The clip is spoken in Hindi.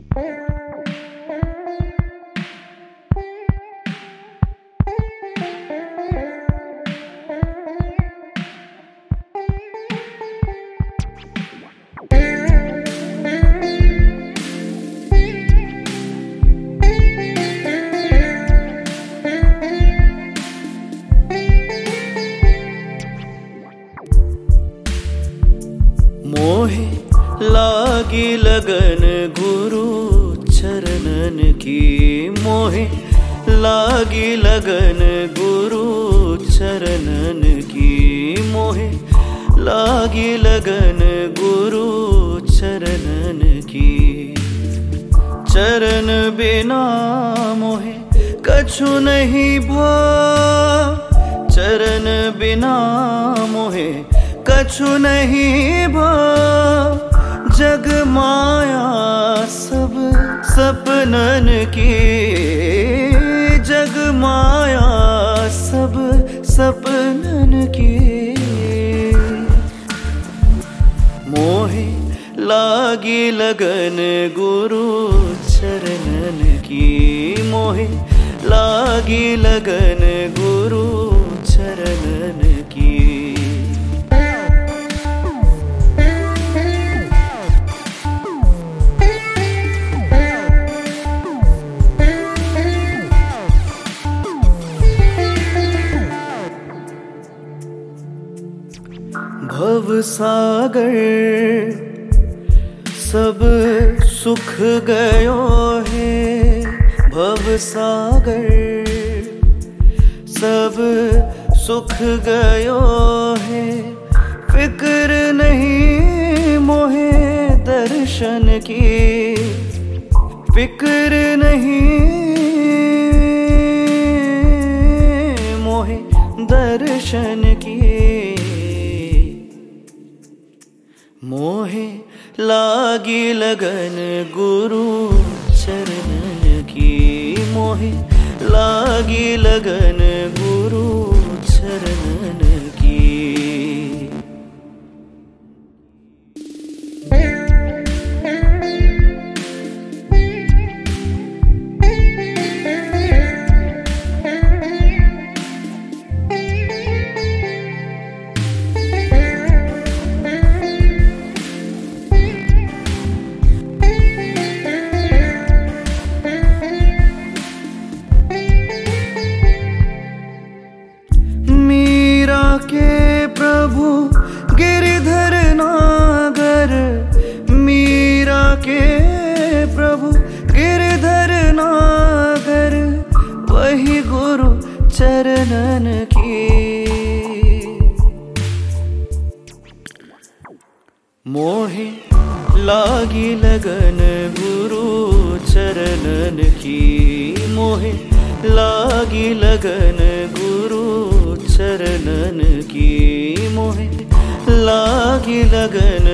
मोहे लागी लगन गुरु चरणन की, मोहे लागी लगन गुरु चरणन की, मोहे लागी लगन गुरु चरणन की। चरण बिना मोहे कछु नहीं भाव, चरण बिना मोहे कछु नहीं भाव। जग माया सब सपनन की, जग माया सब सपनन की। मोहे लागी लगन गुरु चरणन की, मोहे लागी लगन गुरु चरणन की। भव सागर सब सुख गयो है, भव सागर सब सुख गयो है। फिक्र नहीं मोहे दर्शन की, फिक्र नहीं मोहे दर्शन की। मोहे लागी लगन गुरु चरणन की, मोहे लागी लगन गुरु चरणन की। के प्रभु गिरधर नागर, मीरा के प्रभु गिरधर नागर, वही गुरु चरणन की। मोहे लागी लगन गुरु चरणन की, मोहे लागी लगन गुरु चरणन की, मोहे लागी लगन